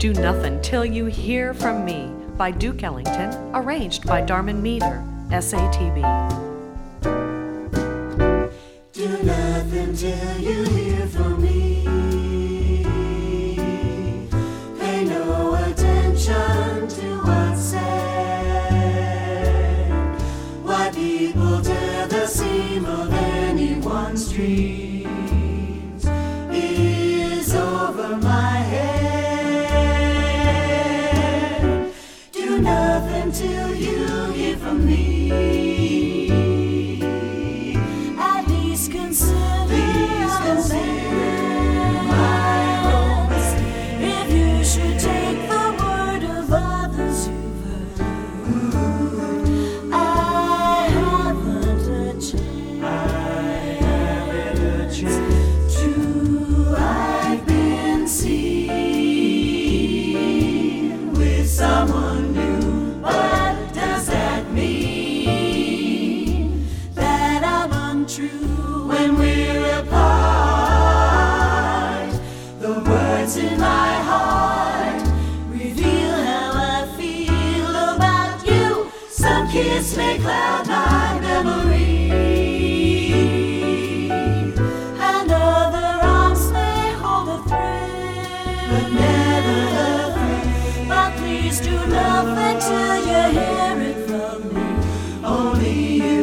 Do Nothing Till You Hear From Me by Duke Ellington, arranged by Darman Meter, SATB. Do nothing till you hear from me. Pay no attention to what's said. Why people tear the seam of anyone's dreams is over my head. Do nothing till you hear from me. Please consider my romance. If you should take the word of others you've heard, I haven't a chance. True, I've been seen with someone new, but does that mean that I'm untrue? When we're apart, the words in my heart reveal how I feel about you. Some kiss may cloud my memory, and other arms may hold a thrill, but never a thrill. But please do nothing till you hear it from me. Only you.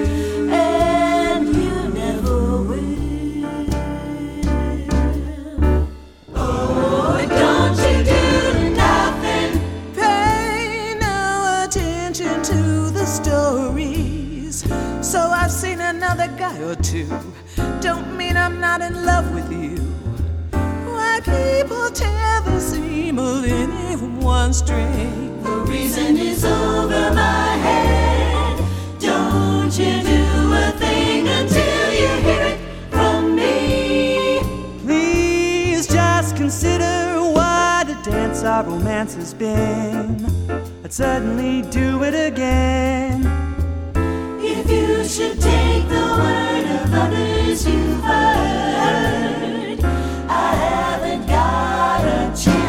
So I've seen another guy or two. Don't mean I'm not in love with you. Why people tear the seam of anyone's string? The reason is over my head. Don't you do a thing until you hear it from me. Please just consider what a dance our romance has been. I'd certainly do it again. If you should take the word of others you've heard, I haven't got a chance.